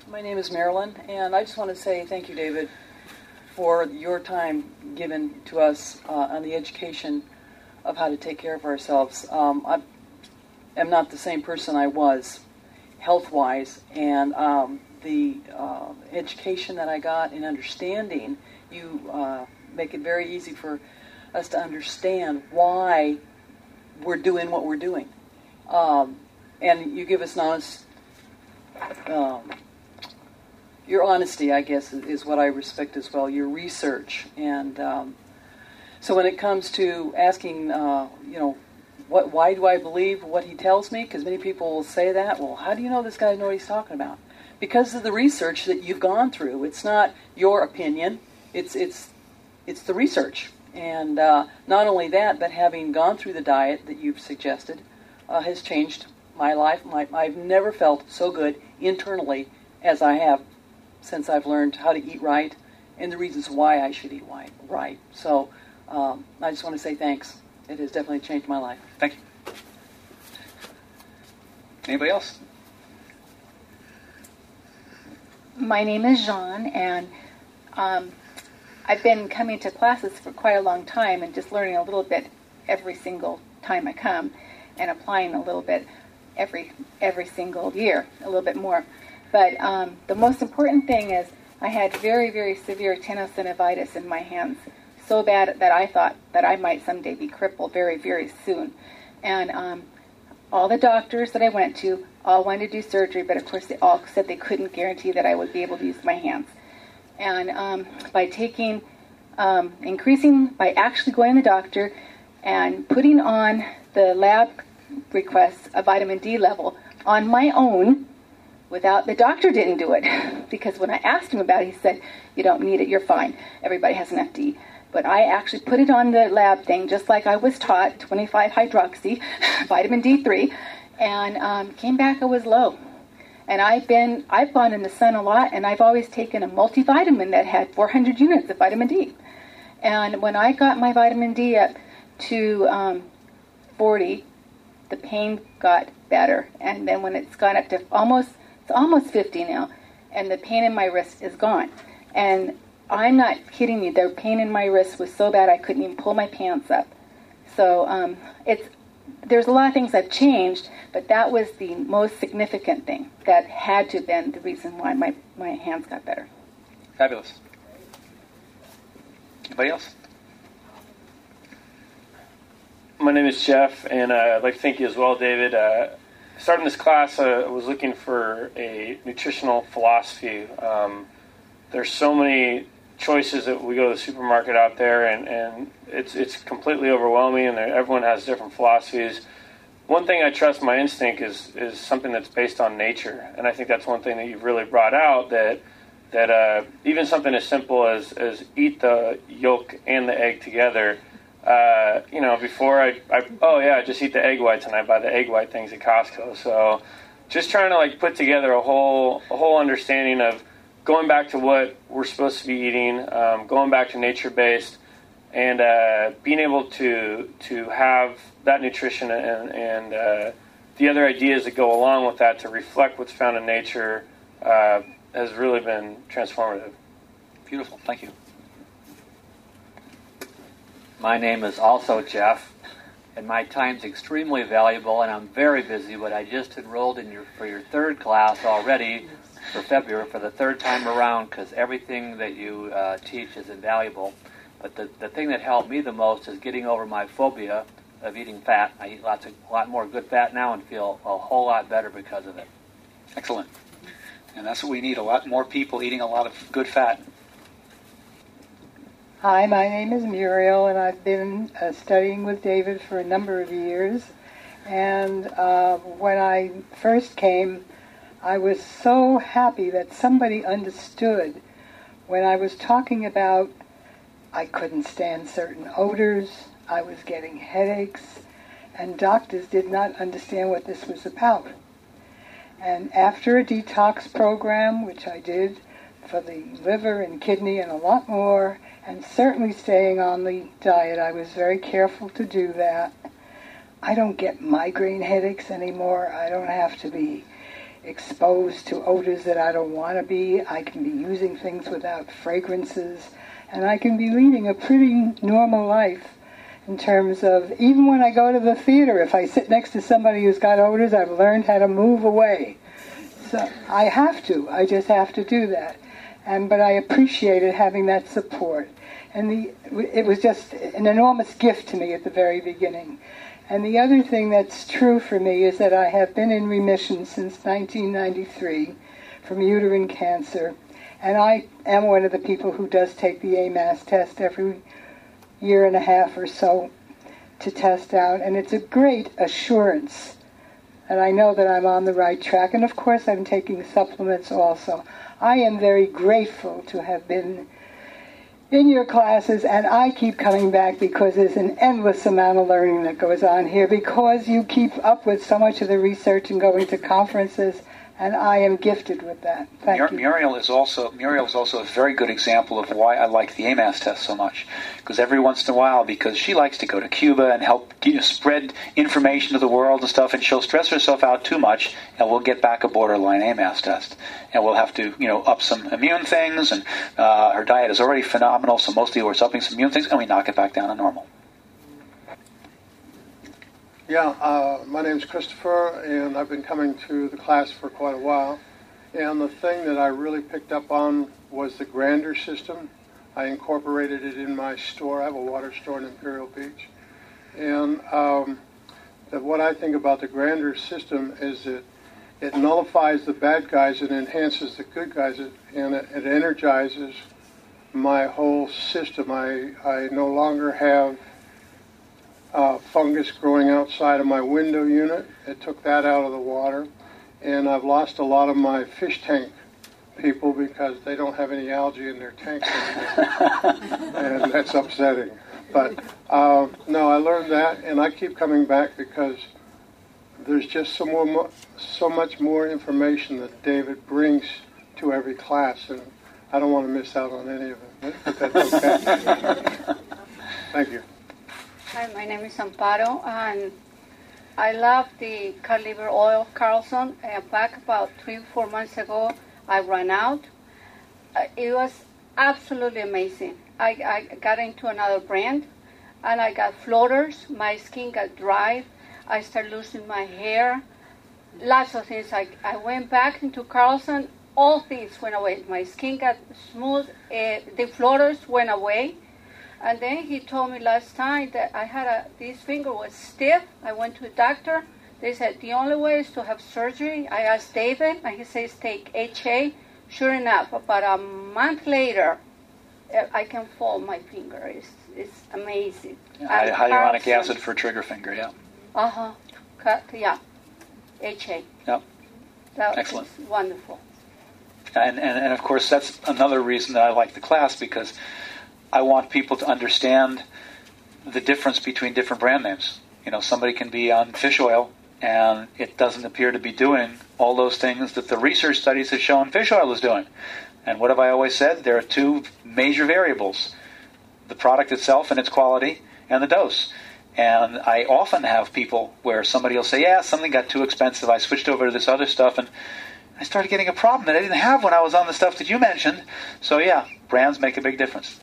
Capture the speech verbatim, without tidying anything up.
My name is Marilyn, and I just want to say thank you, David, for your time given to us uh, on the education of how to take care of ourselves. Um, I am not the same person I was health-wise, and um, the uh, education that I got in understanding, you uh, make it very easy for us to understand why we're doing what we're doing. Um, and you give us an honest... Um, Your honesty, I guess, is what I respect as well. Your research, and um, so when it comes to asking, uh, you know, what, why do I believe what he tells me? Because many people will say that. Well, how do you know this guy knows what he's talking about? Because of the research that you've gone through. It's not your opinion. It's it's it's the research, and uh, not only that, but having gone through the diet that you've suggested uh, has changed my life. My, I've never felt so good internally as I have since I've learned how to eat right and the reasons why I should eat right. So um, I just want to say thanks. It has definitely changed my life. Thank you. Anybody else? My name is Jean, and um, I've been coming to classes for quite a long time and just learning a little bit every single time I come and applying a little bit every every single year, a little bit more. But um, the most important thing is I had very, very severe tenosynovitis in my hands, so bad that I thought that I might someday be crippled very, very soon. And um, all the doctors that I went to all wanted to do surgery, but of course they all said they couldn't guarantee that I would be able to use my hands. And um, by taking, um, increasing, by actually going to the doctor and putting on the lab requests a vitamin D level on my own, without, the doctor didn't do it, because when I asked him about it, he said, you don't need it, you're fine. Everybody has enough D. But I actually put it on the lab thing, just like I was taught, twenty-five hydroxy, vitamin D three, and um, came back, I was low. And I've been, I've gone in the sun a lot, and I've always taken a multivitamin that had four hundred units of vitamin D. And when I got my vitamin D up to um, forty, the pain got better. And then when it's gone up to almost, it's almost fifty now, and the pain in my wrist is gone. And I'm not kidding you, the pain in my wrist was so bad I couldn't even pull my pants up. So um, it's there's a lot of things that changed, but that was the most significant thing that had to have been the reason why my, my hands got better. Fabulous. Anybody else? My name is Jeff, and uh, I'd like to thank you as well, David. Uh, starting this class, uh, I was looking for a nutritional philosophy. Um, there's so many choices that we go to the supermarket out there, and, and it's it's completely overwhelming, and everyone has different philosophies. One thing I trust my instinct is is something that's based on nature, and I think that's one thing that you've really brought out, that that uh, even something as simple as, as eat the yolk and the egg together. Uh, you know, before I, I, oh yeah, I just eat the egg whites, and I buy the egg white things at Costco. So just trying to like put together a whole a whole understanding of going back to what we're supposed to be eating, um, going back to nature-based, and uh, being able to to have that nutrition and, and uh, the other ideas that go along with that to reflect what's found in nature uh, has really been transformative. Beautiful. Thank you. My name is also Jeff, and my time's extremely valuable, and I'm very busy, but I just enrolled in your for your third class already for February for the third time around, because everything that you uh, teach is invaluable. But the, the thing that helped me the most is getting over my phobia of eating fat. I eat lots of, a lot more good fat now and feel a whole lot better because of it. Excellent. And that's what we need, a lot more people eating a lot of good fat. Hi, my name is Muriel, and I've been uh, studying with David for a number of years. And uh, when I first came, I was so happy that somebody understood when I was talking about I couldn't stand certain odors, I was getting headaches, and doctors did not understand what this was about. And after a detox program, which I did for the liver and kidney and a lot more, and certainly staying on the diet, I was very careful to do that. I don't get migraine headaches anymore. I don't have to be exposed to odors that I don't want to be. I can be using things without fragrances. And I can be leading a pretty normal life in terms of, even when I go to the theater, if I sit next to somebody who's got odors, I've learned how to move away. So I have to. I just have to do that. And but I appreciated having that support. And the it was just an enormous gift to me at the very beginning. And the other thing that's true for me is that I have been in remission since nineteen ninety-three from uterine cancer. And I am one of the people who does take the A M A S test every year and a half or so to test out. And it's a great assurance. And I know that I'm on the right track. And of course I'm taking supplements also. I am very grateful to have been in your classes, and I keep coming back because there's an endless amount of learning that goes on here, because you keep up with so much of the research and going to conferences, and I am gifted with that. Thank Mur- you. Muriel is also Muriel is also a very good example of why I like the A M A S test so much. Because every once in a while, because she likes to go to Cuba and help, you know, spread information to the world and stuff, and she'll stress herself out too much, and we'll get back a borderline A M A S test, and we'll have to, you know, up some immune things. And uh, her diet is already phenomenal, so mostly we're upping some immune things, and we knock it back down to normal. Yeah, uh, my name's Christopher, and I've been coming to the class for quite a while. And the thing that I really picked up on was the Grander system. I incorporated it in my store. I have a water store in Imperial Beach. And um, that what I think about the Grander system is that it nullifies the bad guys and enhances the good guys, and it, it energizes my whole system. I, I no longer have Uh, fungus growing outside of my window unit. It took that out of the water. And I've lost a lot of my fish tank people because they don't have any algae in their tanks anymore. And that's upsetting. But uh, no, I learned that, and I keep coming back because there's just so, more, so much more information that David brings to every class, and I don't want to miss out on any of it. But that's okay. Thank you. Hi, my name is Amparo, and I love the cod liver oil, Carlson. Uh, back about three, four months ago, I ran out. Uh, it was absolutely amazing. I, I got into another brand, and I got floaters. My skin got dry. I started losing my hair. Lots of things. I, I went back into Carlson. All things went away. My skin got smooth. Uh, the floaters went away. And then he told me last time that I had a, this finger was stiff. I went to a doctor. They said the only way is to have surgery. I asked David, and he says take H A. Sure enough, about a month later, I can fold my finger. It's, it's amazing. Yeah, hyaluronic acid for trigger finger, yeah. Uh-huh. Yeah. H A. Yep. That Excellent. was wonderful. And, and, and, of course, that's another reason that I like the class, because I want people to understand the difference between different brand names. You know, somebody can be on fish oil, and it doesn't appear to be doing all those things that the research studies have shown fish oil is doing. And what have I always said? There are two major variables: the product itself and its quality, and the dose. And I often have people where somebody will say, yeah, something got too expensive, I switched over to this other stuff, and I started getting a problem that I didn't have when I was on the stuff that you mentioned. So yeah, brands make a big difference.